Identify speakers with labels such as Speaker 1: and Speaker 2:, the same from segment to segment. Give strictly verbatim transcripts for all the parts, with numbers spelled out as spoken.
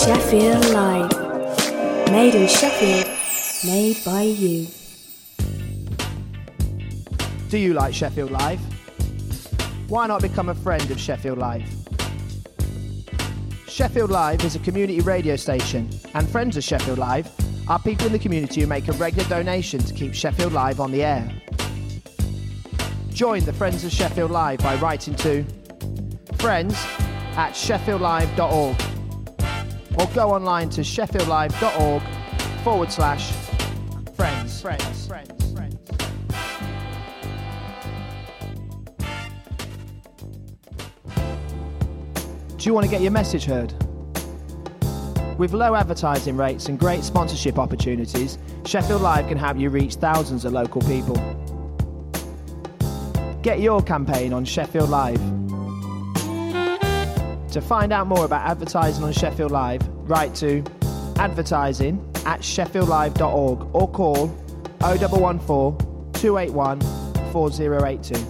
Speaker 1: Sheffield Live. Made in Sheffield, made by you.
Speaker 2: Do you like Sheffield Live? Why not become a friend of Sheffield Live? Sheffield Live is a community radio station, and friends of Sheffield Live are people in the community who make a regular donation to keep Sheffield Live on the air. Join the Friends of Sheffield Live by writing to friends at sheffield live dot org or go online to sheffieldlive.org forward slash friends. Friends. Friends. Friends. Do you want to get your message heard? With low advertising rates and great sponsorship opportunities, Sheffield Live can help you reach thousands of local people. Get your campaign on Sheffield Live. To find out more about advertising on Sheffield Live, write to advertising at sheffield live dot org or call oh one one four, two eight one, four oh eight two.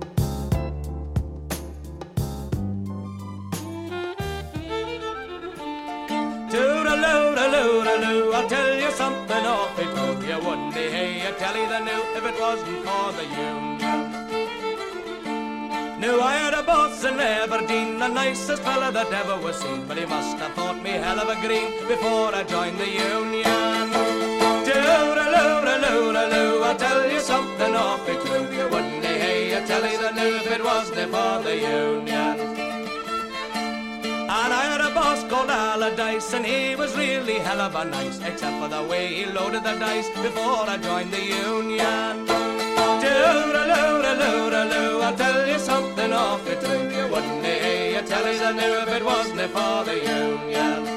Speaker 3: Toodaloo-daloo-daloo, I'll tell you something awfully true. You wouldn't be hey, I tell you the new if it wasn't for the union. Knew I had a boss in Aberdeen, the nicest fella that ever was seen, but he must have thought me hell of a green before I joined the union. Toodaloo-daloo-daloo, I'll tell you something awfully true. You wouldn't be hey, I tell you the new if it wasn't for the union. And I had a boss called Allardyce, and he was really hell of a nice, except for the way he loaded the dice before I joined the union. Toodaloo-daloo-daloo, I'll tell you something awfully true. You wouldn't be hey, I tell you the new if it wasn't for the union.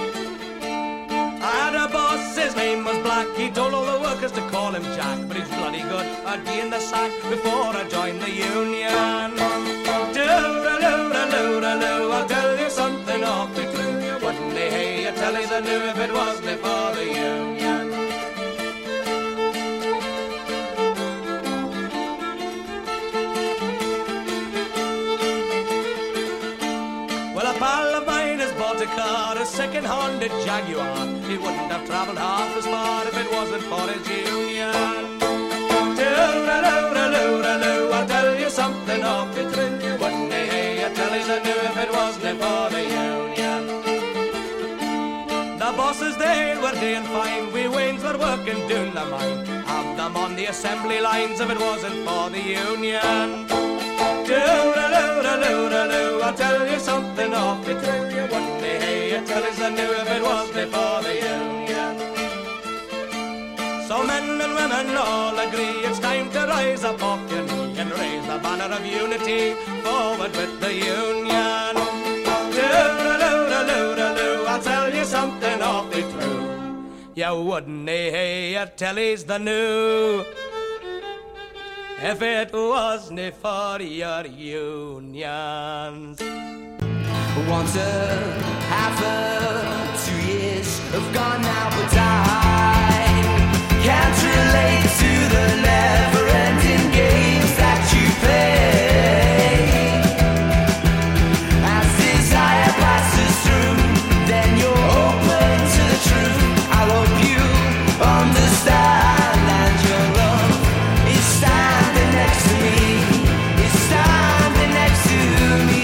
Speaker 3: I had a boss, his name was Black. He told all the workers to call him Jack, but he's bloody good, I'd be in the sack before I joined the union. Toodaloo-daloo-daloo, I'll tell you something awfully true. You wouldn't be hey, I tell you the new if it wasn't for the union. Well, a pal of mine has bought a car, a second-handed Jaguar. He wouldn't have travelled half as far if it wasn't for his union. Toodaloo-daloo-daloo, I'll tell you something awfully true. You wouldn't be hey, I tell you the new if it wasn't for the union. The bosses, they were doing fine. We Waynes were working doing the mine. Have them on the assembly lines if it wasn't for the union. Toodaloo-daloo-daloo, I'll tell you something awfully true. You wouldn't be hey, I tell you the new if it wasn't for the union. So men and women all agree it's time to rise up off your knee and raise the banner of unity forward with the union. Toodaloo-daloo-daloo, I'll tell you something awfully true. You wouldn't hey, I tell you's the new if it wasn't for your unions.
Speaker 4: Once a half a two years have gone now, but I can't relate to the never-ending games that you play. As desire passes through, then you're open to the truth. I hope you understand, and your love is standing next to me, is standing next to me.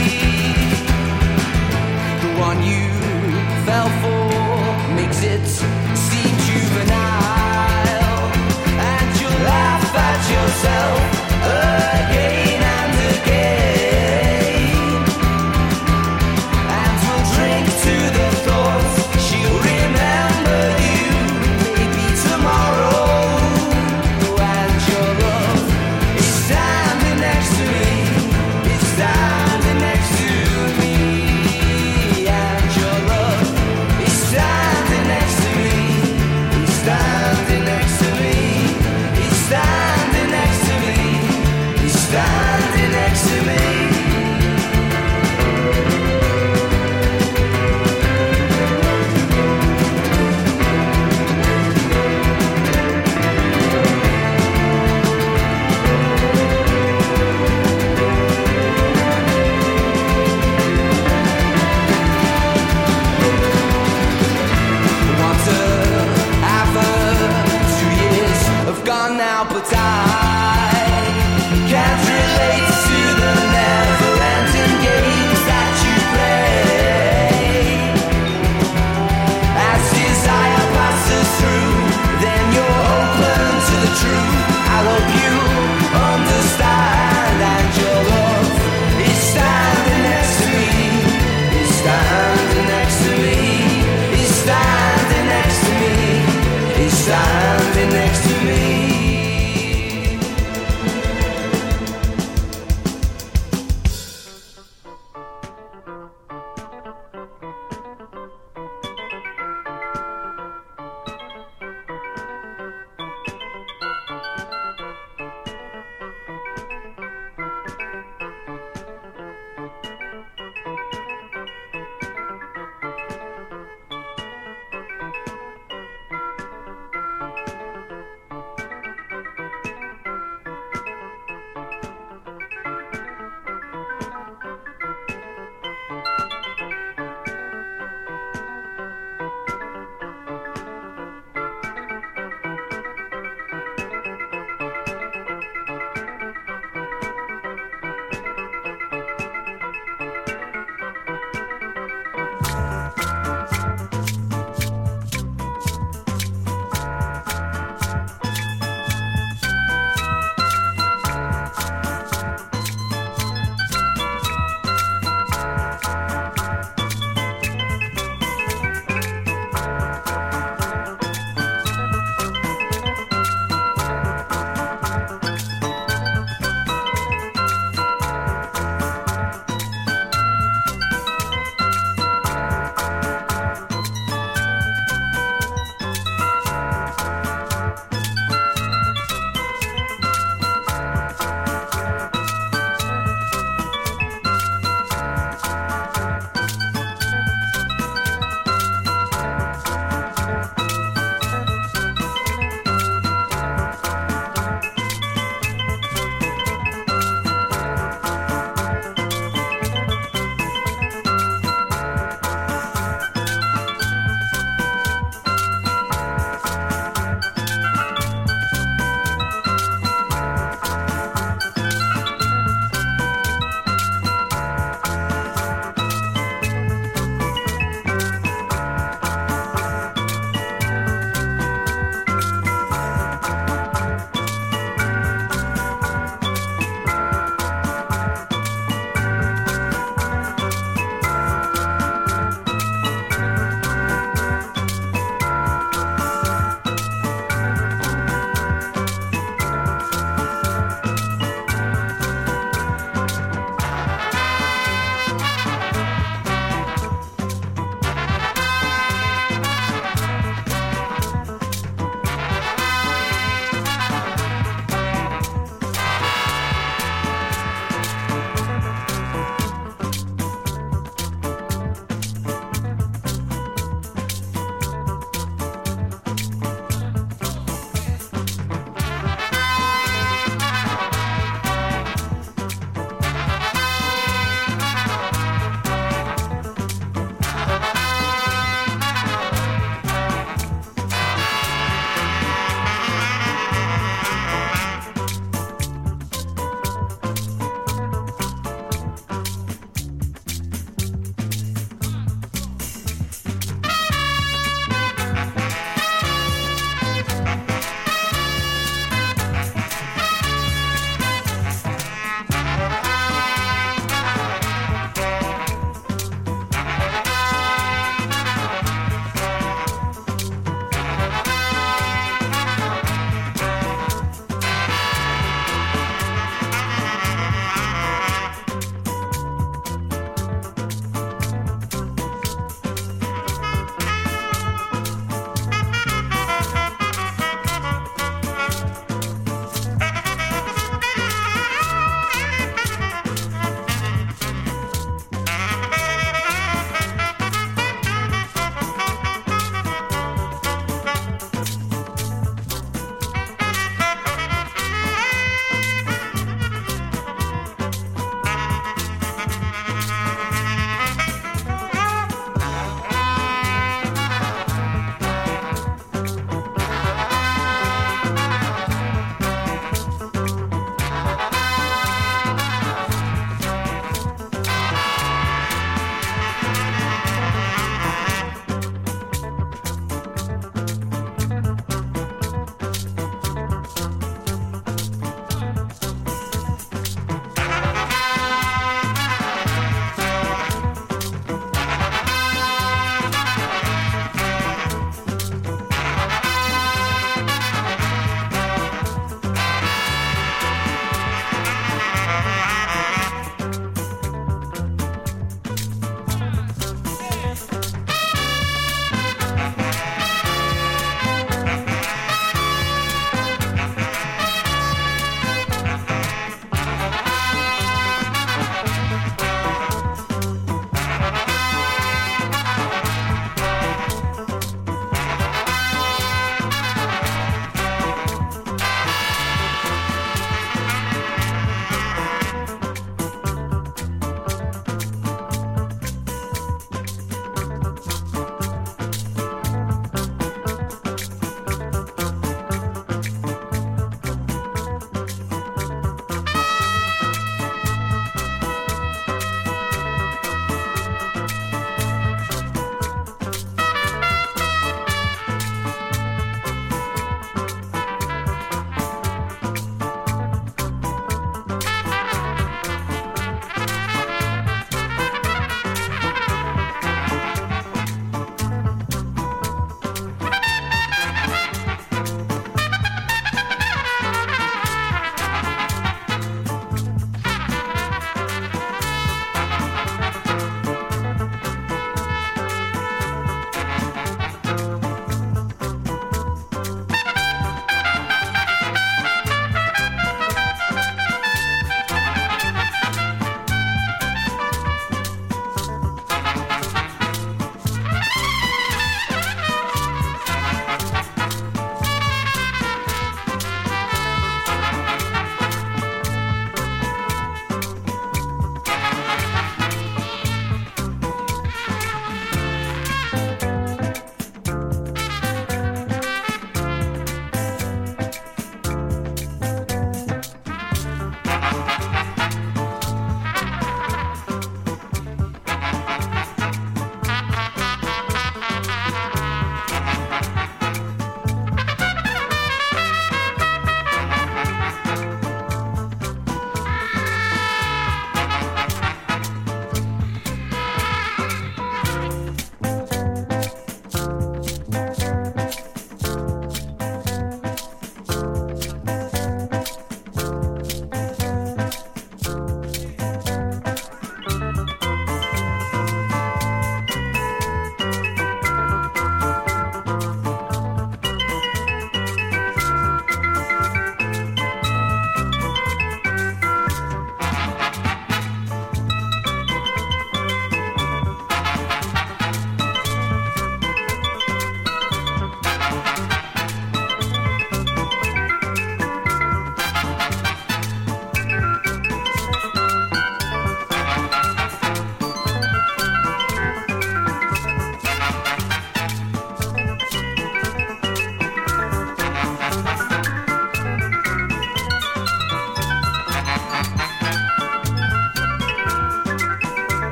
Speaker 4: The one you fell for makes it seem juvenile, and you laugh at yourself again and again, and we'll drink to the thoughts she'll remember you maybe tomorrow, and your love is standing next to me, is standing next to me, and your love is standing next to me, is standing next to me, is standing next to me. standing next to me.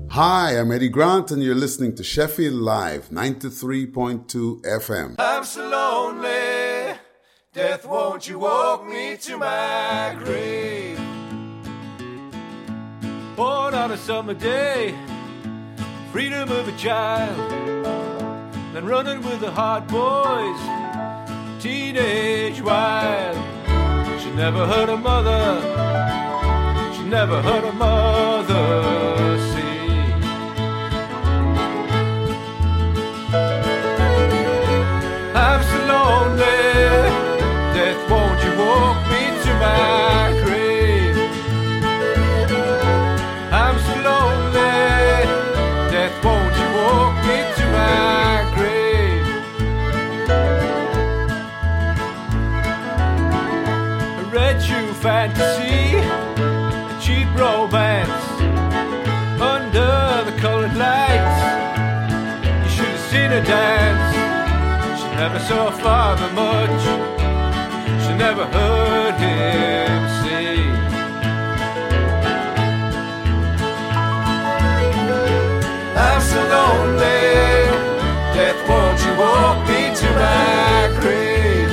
Speaker 5: Hi, I'm Eddie Grant, and you're listening to Sheffield Live, ninety-three point two F M.
Speaker 3: I'm so lonely, death, won't you walk me to my grave? Born on a summer day, freedom of a child, then running with the hard boys, teenage wild. She never heard her mother, she never heard her mother sing. I'm so lonely, death, won't you walk me to my grave? I'm so lonely, death, won't you walk me to my grave? A red shoe fantasy, a cheap romance, under the colored lights, you should have seen her dance. Never saw a father much, she never heard him sing. I'm so lonely, death, won't you walk me to my grave?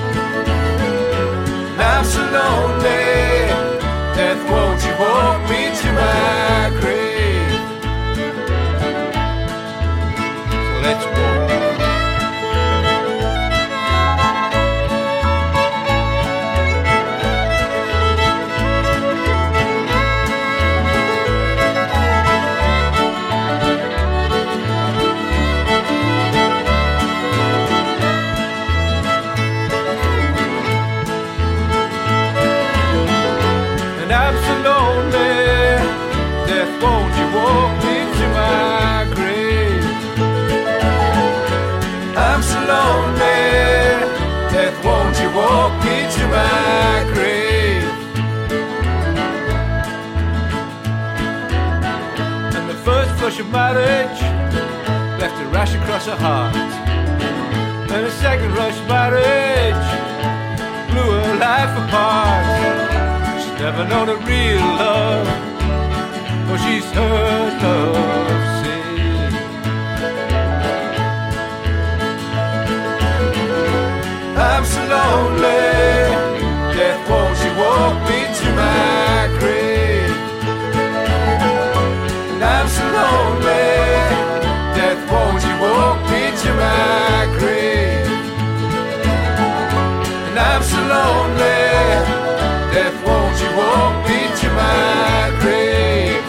Speaker 3: I'm so lonely, death, won't you walk me to my grave? So let's walk. Won't you walk me to my grave? I'm so lonely, death, won't you walk me to my grave? And the first flush of marriage left a rash across her heart, and the second rush of marriage blew her life apart. She's never known a real love, for she's heard love sing. I'm so lonely, death, won't you walk me to my grave? And I'm so lonely, death, won't you walk me to my grave? And I'm so lonely, death, won't you walk me to my grave?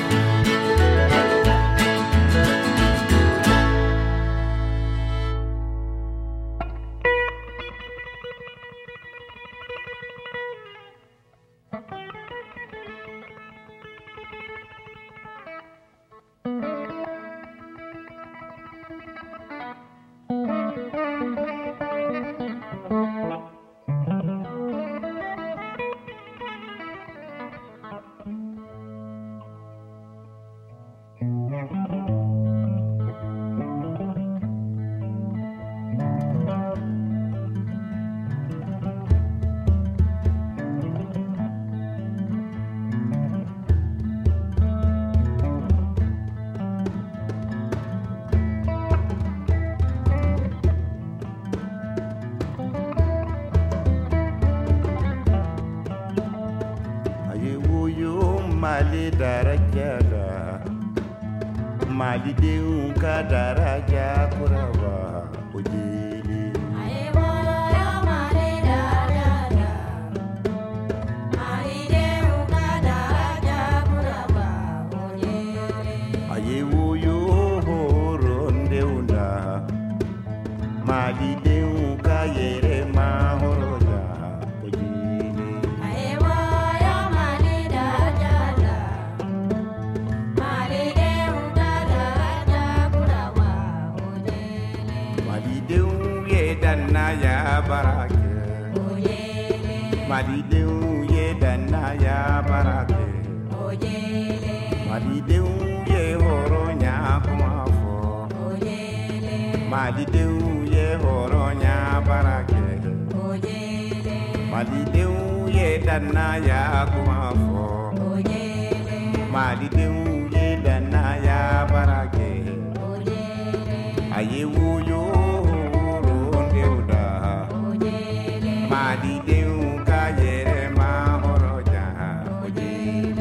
Speaker 6: Mali darajada, Mali deunka daraja kuraba ujili.
Speaker 7: Ayewoyo Mali darajada, Mali deunka daraja kuraba ujili.
Speaker 6: Ayewoyo horon deuna, Mali deunka yere mahoroja ujili.
Speaker 7: Ayewoyo Mali darajada, Mali deunka daraja kuraba ujili.
Speaker 6: Mali deu ye danna ya barake,
Speaker 7: Ujili,
Speaker 6: Mali deu ye danna ya barake,
Speaker 7: ujili,
Speaker 6: Mali deu ye horo nya kumafo,
Speaker 7: ujili,
Speaker 6: Mali deu ye horo nya barake,
Speaker 7: ujili,
Speaker 6: Mali deu ye danna ya kumafo,
Speaker 7: ujili,
Speaker 6: Mali deu ye danna ya barake aye wuyo ronde uda madi deu ka yere ma horoja ojele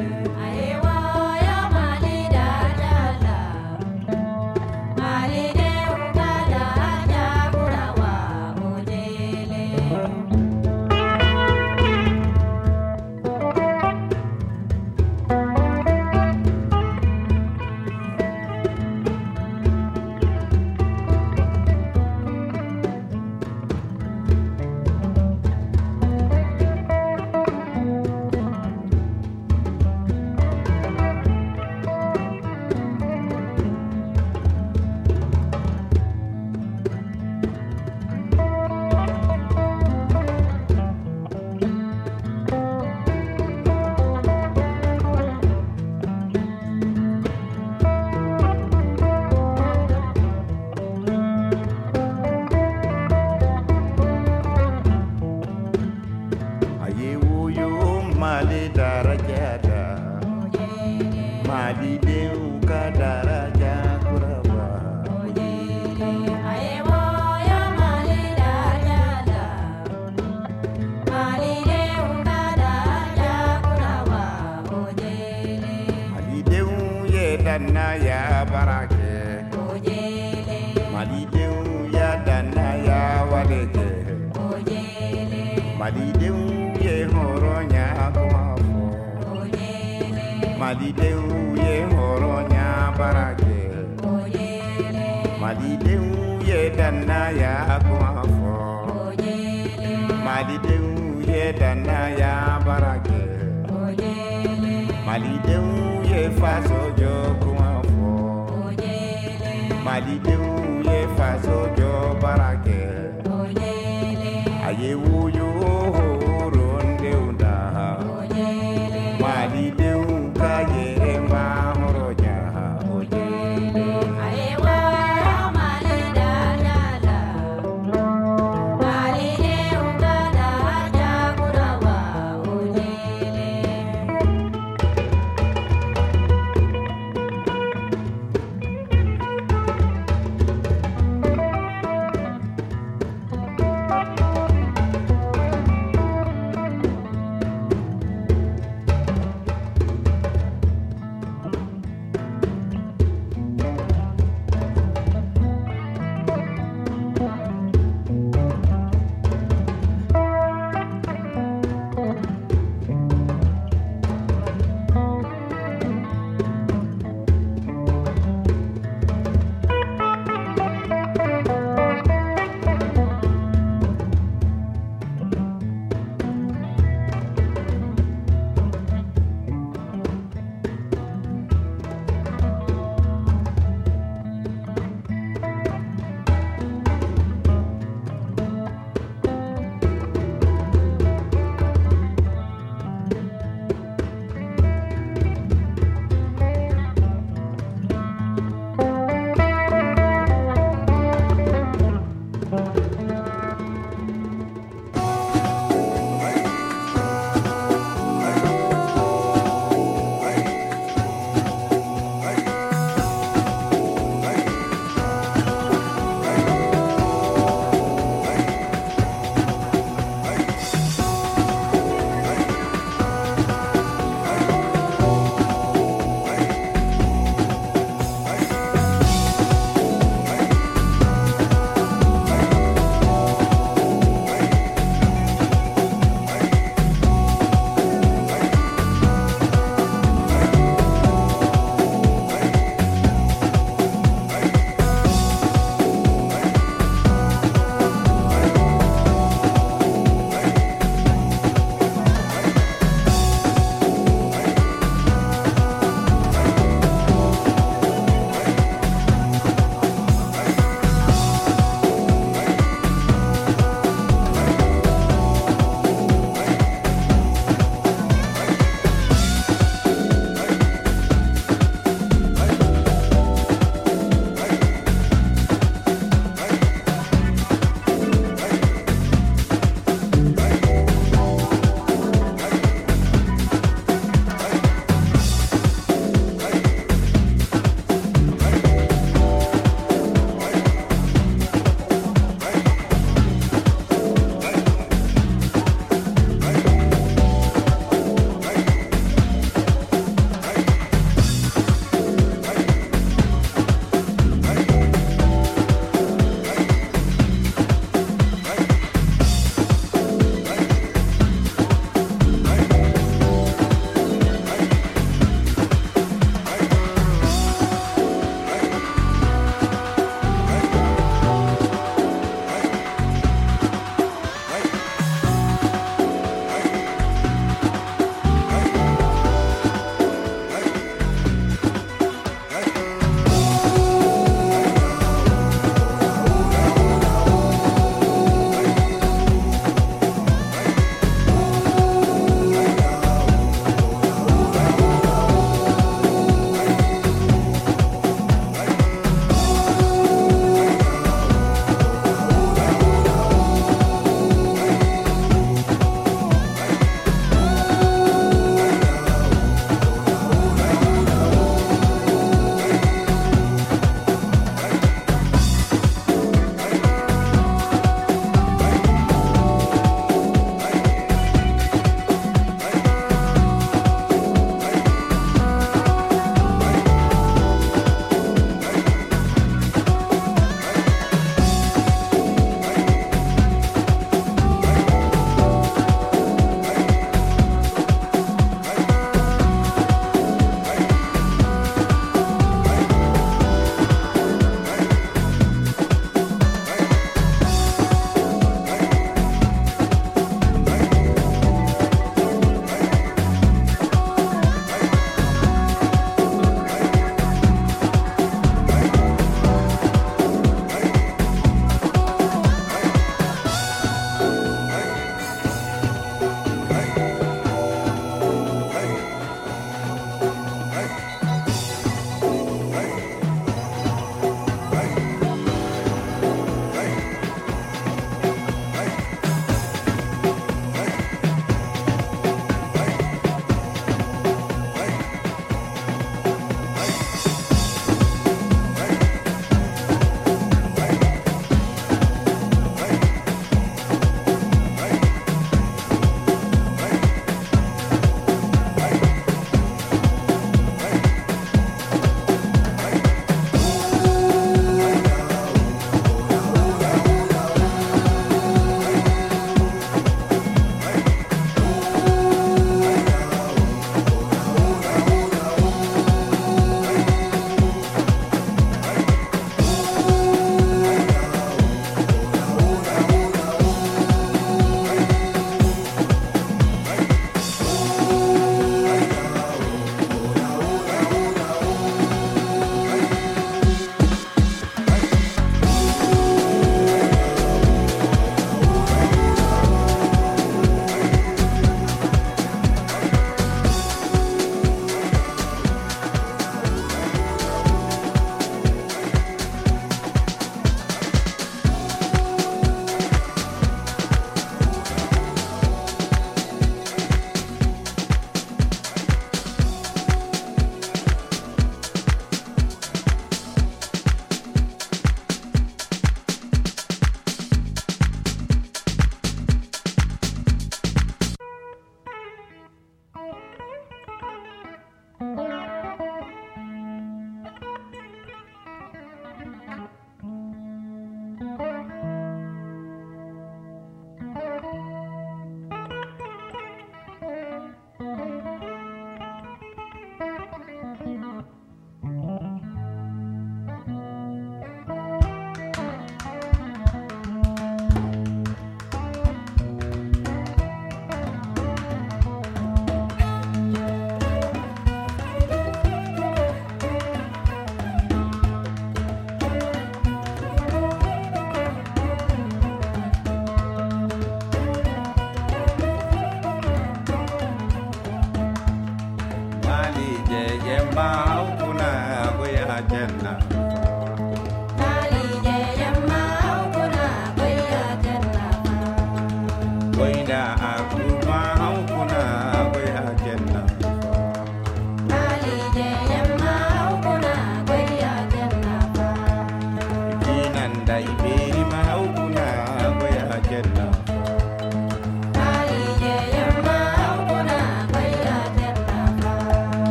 Speaker 6: dana ya barake ojele malideu ya dana ya waleke ojele malideu ye horonya kwafo ojele malideu ye horonya barake ojele malideu ye dana ya kwafo ojele malideu ye dana ya barake ojele malideu ye faso jo kwafo ojele malideu ye faso jo barake ojele aye wuyo ronde unda ojele malideu ka yere ma horoja ojele aye wa malida dala malideu ka dala kurawa ojele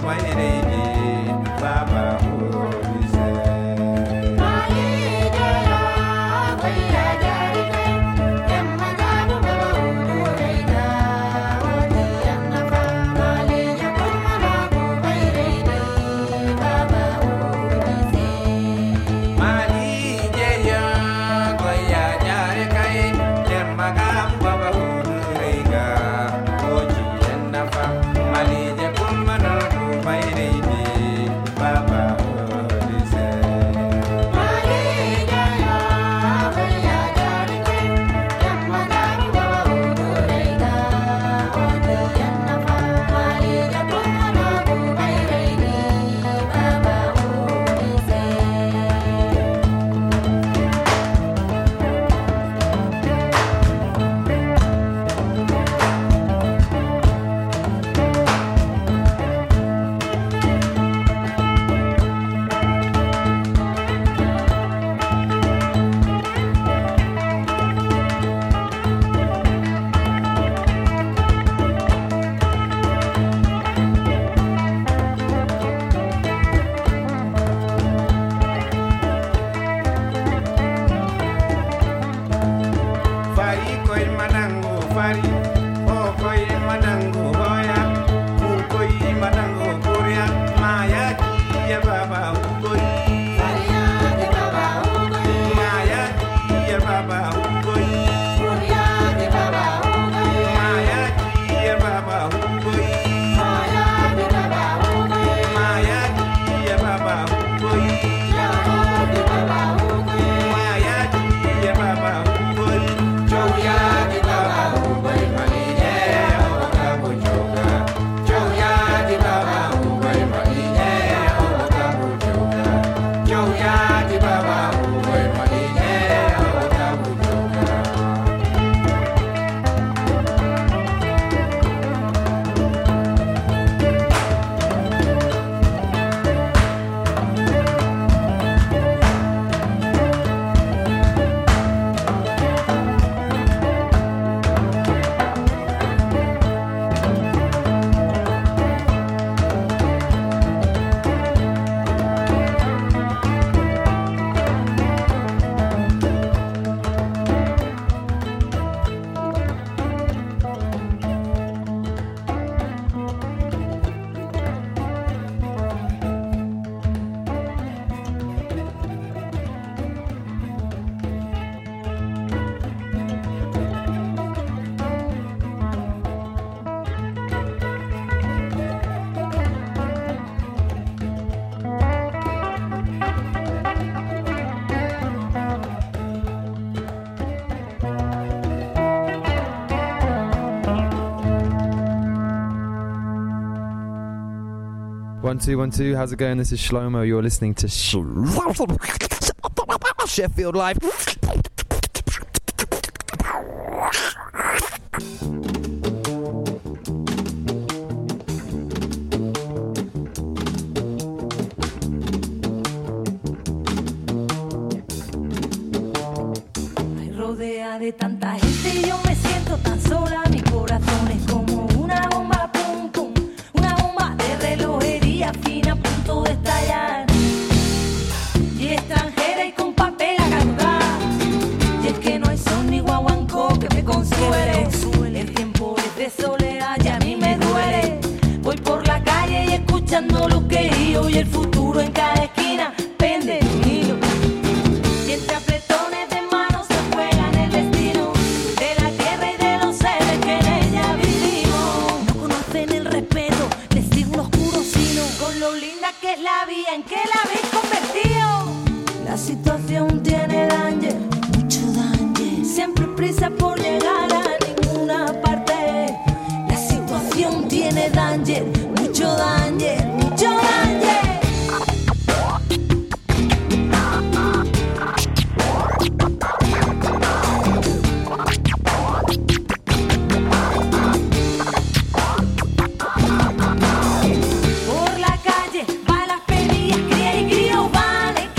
Speaker 8: One, two, one, two. How's it going? This is Shlomo. You're listening to Sh- Sheffield Live.
Speaker 7: Rodea de tanta gente y yo me siento tan sola. Mi corazón es como una bomba, pum, pum. Una bomba de relojería fina a punto de estallar. Y extranjera y con papel a cargar. Y es que no hay son ni guaguancó que me consuele. El tiempo es de soledad y a mí me duele. Voy por la calle y escuchando lo que digo. Y el futuro en cada esquina pende de un hilo. Y entre apretones de manos se juegan el destino de la tierra y de los seres que en ella vivimos. No conocen el respeto, les digo un oscuro sino con lo linda que es la vida en que la habéis convertido. La situación tiene danger, mucho danger. Siempre prisa por llegar a ninguna parte. La situación tiene danger, mucho danger, mucho danger.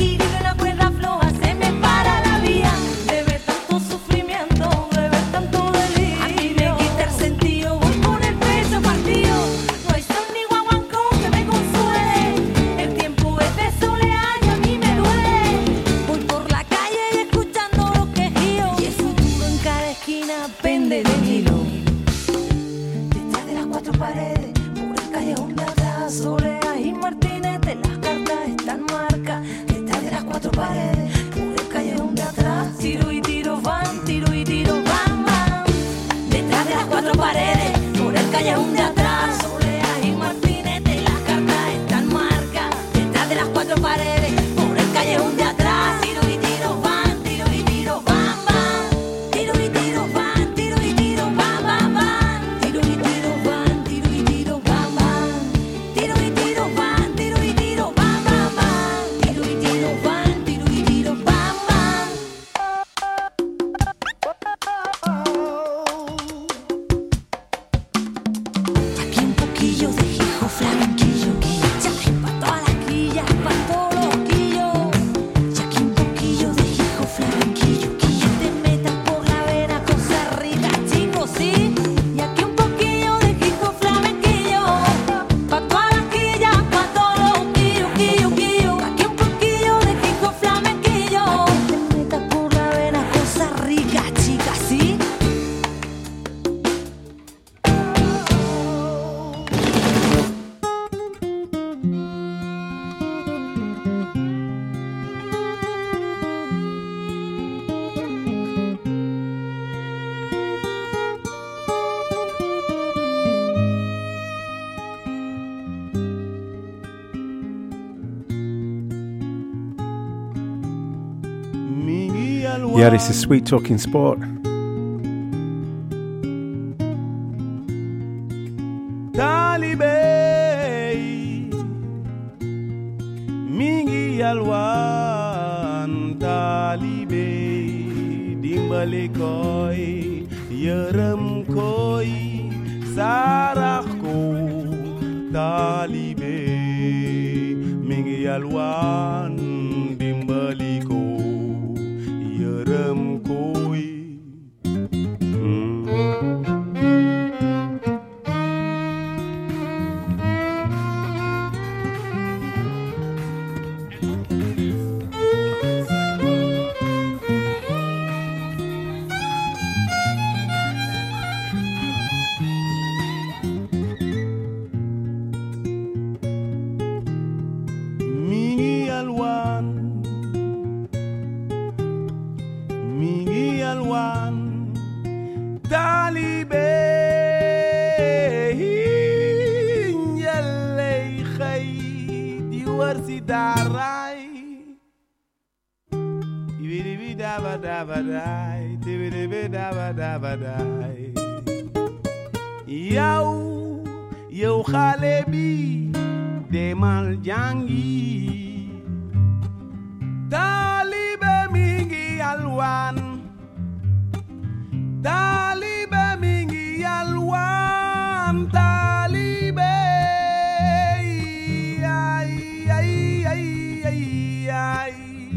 Speaker 7: Tanto flamenquillo, ya que pa' todas las quillas, pa' todos los quillos, ya que un poquillo de hijo flamenquillo, que ya te metas por la vena cosas ricas, chicos, sí, y aquí un poquillo de hijo flamenquillo, pa' todas las quillas, pa' todos los quillos, quillos, quillos, aquí un poquillo de hijo flamenquillo, te metas por la vena cosas ricas, chicas, sí.
Speaker 9: Yeah, this is Sweet Talking Sport.
Speaker 6: Talibé, mingi yalwan talibé, dimbali koy, yerem koy, sarah ko, talibé, mingi yalwan dimbali ko, yerem koy. Mingi yalwan, mingi yalwan, talibé, yalay khay, diwarsi daray, ibidi daba daba day, ibidi daba daba day. Yow, yow xale bi, demal jangi. Talibé mingi yalwan, talibé mingi yalwan, talibé, ay ay ay ay ay,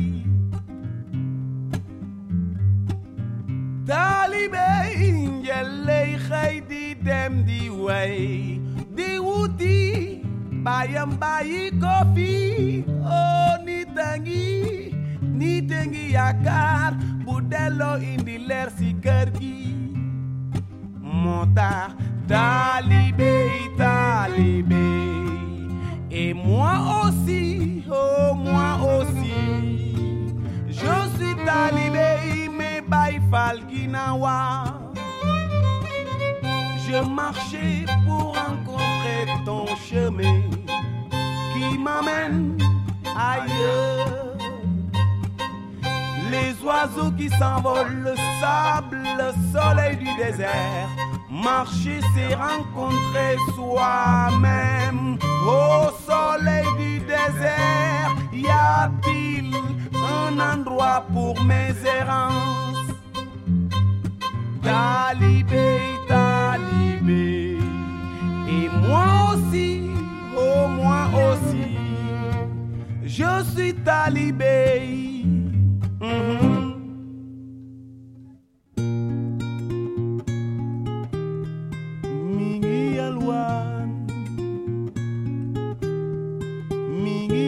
Speaker 6: talibé njëley xëy di dem di way, di wuti bayam bayi kofi, oh nitangi, nitangi yakar, budelo indi leer si kër gi, moo tax talibé, talibé, et moi aussi, oh moi aussi, je suis talibé, mais bay fal ginawa. Je marchais pour rencontrer ton chemin qui m'amène ailleurs. Les oiseaux qui s'envolent, le sable, le soleil du désert. Marcher, c'est rencontrer soi-même. Au soleil du désert, y a-t-il un endroit pour mes errances? Talibé, talibé, et moi aussi, oh moi aussi, je suis talibé. Mm-hmm. Mingi yalwan, mingi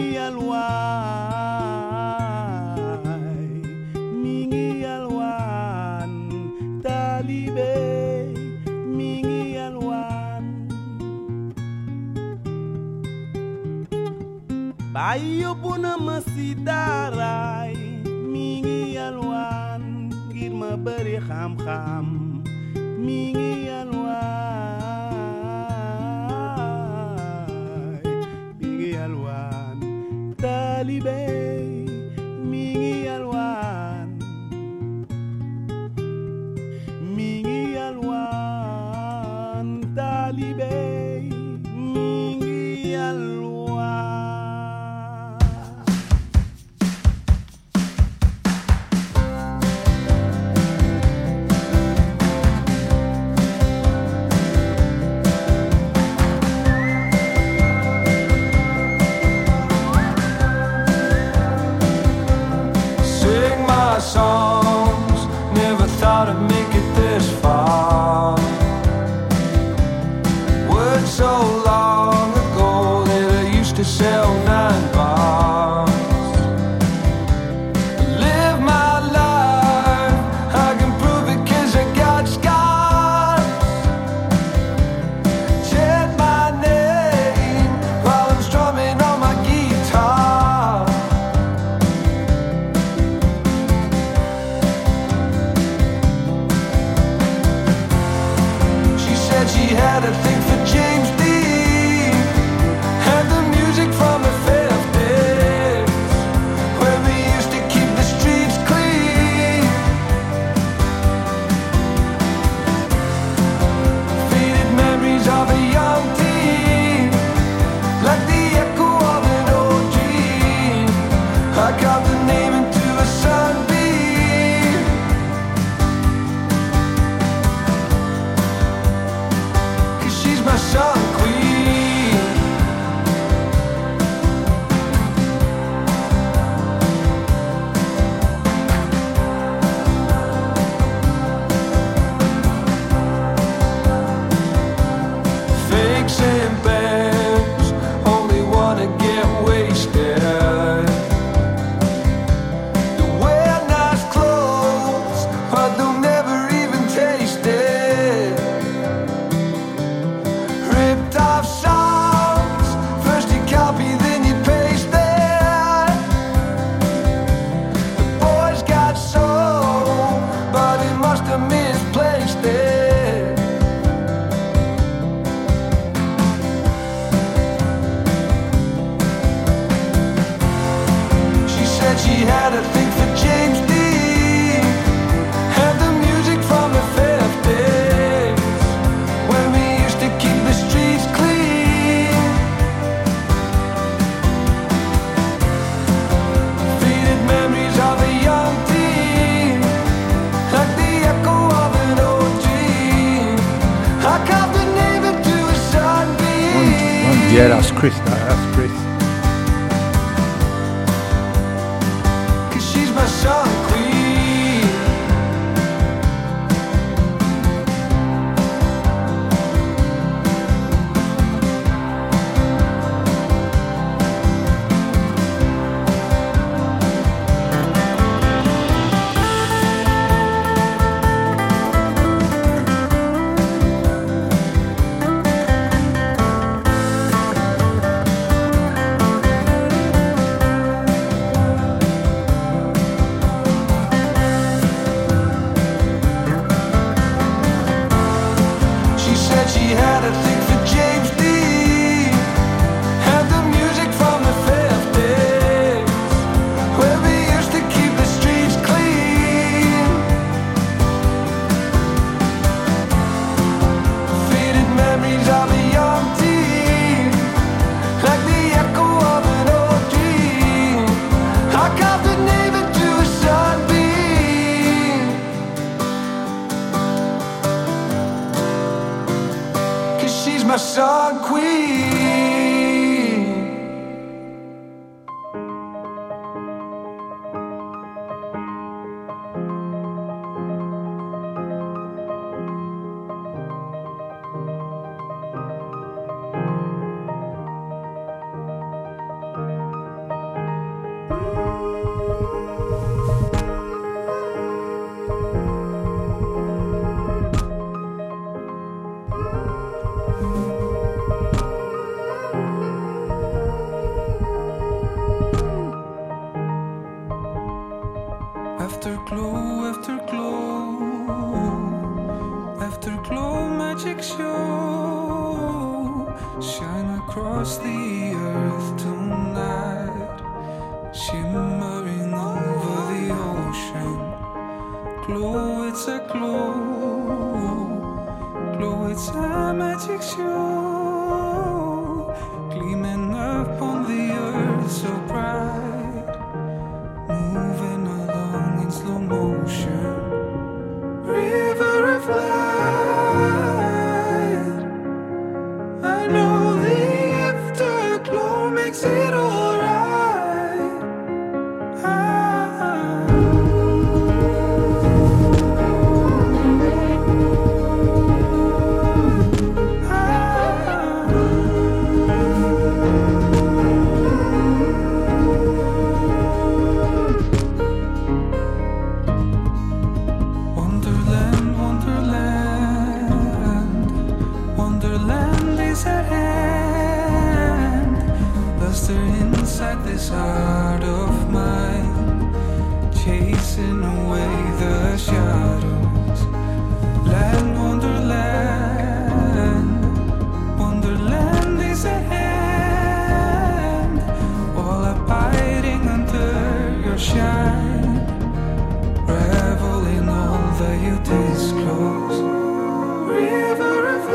Speaker 6: yalwan, mingi yalwan, talibé, mingi yalwan. Bayo puna masidaray, mingi yalwan, ngir ma bari xam-xam, mingi yalwan, mingi yalwan, talibé, mingi yalwan, mingi yalwan, talibé, mingi yalwan.
Speaker 9: to sell nine bars. Live my life, I can prove it 'cause I got scars. Chant my name while I'm strumming on my guitar. She said she had a thing for James Dean and the music from the fifties, when we used to keep the streets clean. Faded memories of a young teen, like the echo of an old dream. I got the name into a sunbeam. 'Cause she's my sun queen. Fakes and bands only wanna get wasted. They wear nice clothes, but they'll never even taste it. Ripped off songs, first you copy, then you paste it. The boy's got soul, but he must have misplaced it. She said she had a thing for James Dean and the music from the fifties, when we used to keep the streets clean. Faded memories of a young teen, like the echo of an old dream. I got the name into a sunbeam.
Speaker 10: Yeah, that's Chris. That, that's Chris.
Speaker 9: 'Cause she's my sun queen. She said she had a thing for James Dean and the music from the fifties, where we used to keep the streets clean. Faded memories of a young teen, like the echo of an old dream. I got the name into a sunbeam. 'Cause she's my sun queen. Afterglow, afterglow, afterglow magic show. Shine across the earth tonight, shimmering over the ocean. Glow, it's a glow, glow, it's a magic show. Gleaming up on the earth so bright, moving along in slow motion. River of light, I know the afterglow makes it alright. Ah. Ah. this heart of mine, chasing away the shadows. Land, wonderland, wonderland is at hand. All abiding under your shine, revel in all that you disclose. River of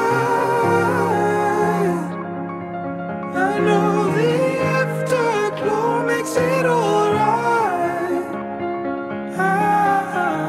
Speaker 9: light, I know the afterglow makes it alright. Ah.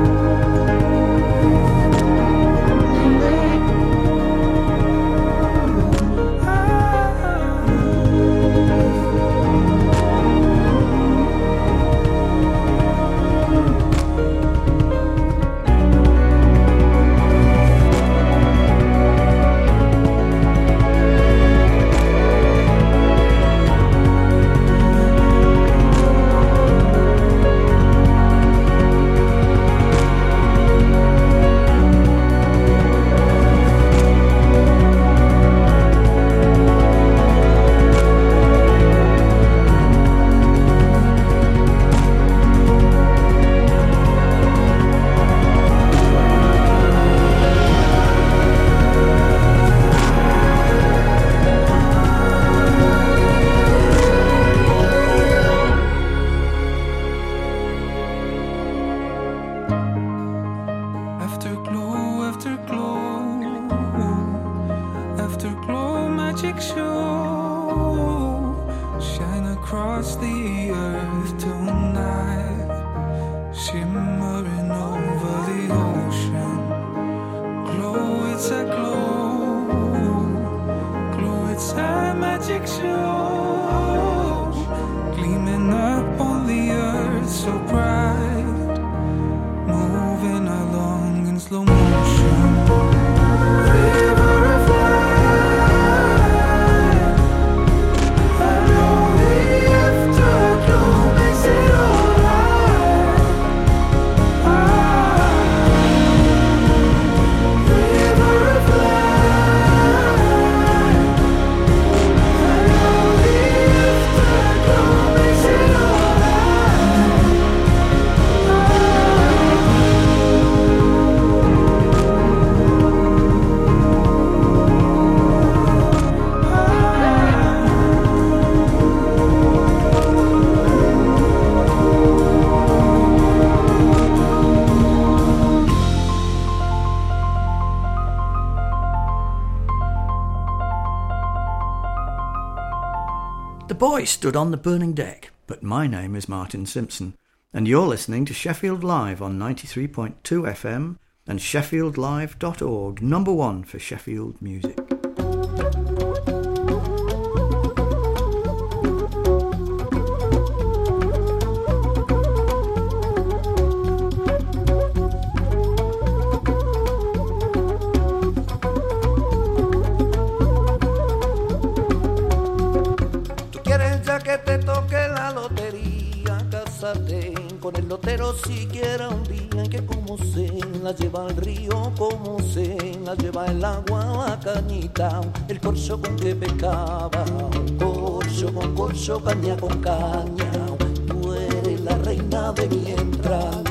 Speaker 9: Afterglow, afterglow, afterglow, magic show. Shine across the earth tonight, shimmering over the ocean. Glow, it's a glow, glow, it's a magic show. Gleaming up on the earth so bright, moving along in slow motion. River of light, I know the afterglow makes it alright. Ah. River of light, I know the afterglow makes it alright.
Speaker 11: The boy stood on the burning deck, but my name is Martin Simpson, and you're listening to Sheffield Live on ninety-three point two F M and sheffield live dot org, number one for Sheffield music.
Speaker 4: Que te toque la lotería, cásate con el lotero siquiera un día. Que como se la lleva el río, como se la lleva el agua, la cañita, el corcho con que pescaba, corcho con corcho, caña con caña. Tú eres la reina de mi entraña.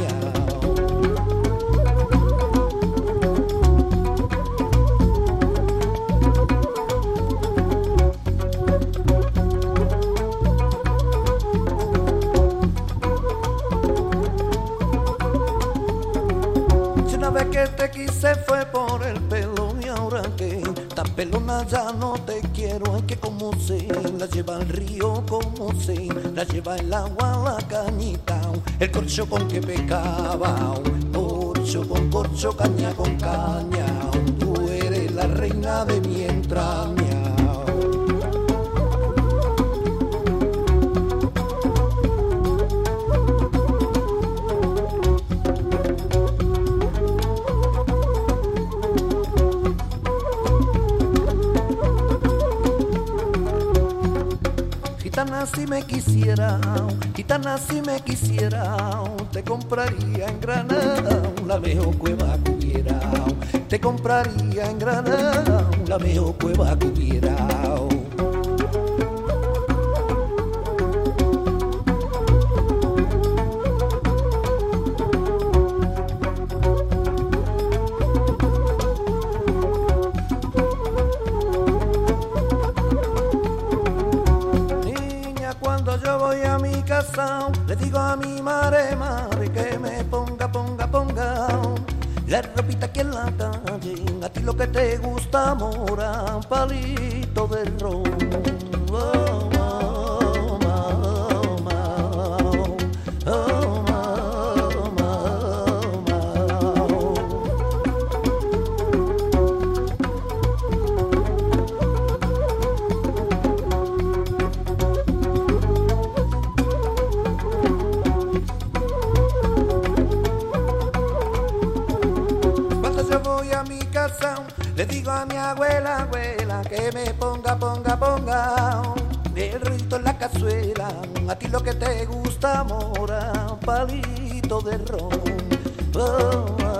Speaker 4: Que te quise fue por el pelo y ahora que tan pelona ya no te quiero. Es que como se la lleva el río, como se la lleva el agua, la cañita, el corcho con que pescaba, corcho con corcho, caña con caña. Tú eres la reina de mi entraña. Gitana si me quisiera, gitana si me quisiera, te compraría en Granada la mejor cueva que hubiera. Te compraría en Granada la mejor cueva que hubiera.
Speaker 12: casa, le digo a mi madre, madre, que me ponga, ponga, ponga la ropita aquí en la calle. A ti lo que te gusta, mora, un palito de ron. Oh, oh, oh, oh, oh, oh. Le digo a mi abuela, abuela, que me ponga, ponga, ponga el rito en la cazuela. A ti lo que te gusta, mora, un palito de ron. Oh, oh.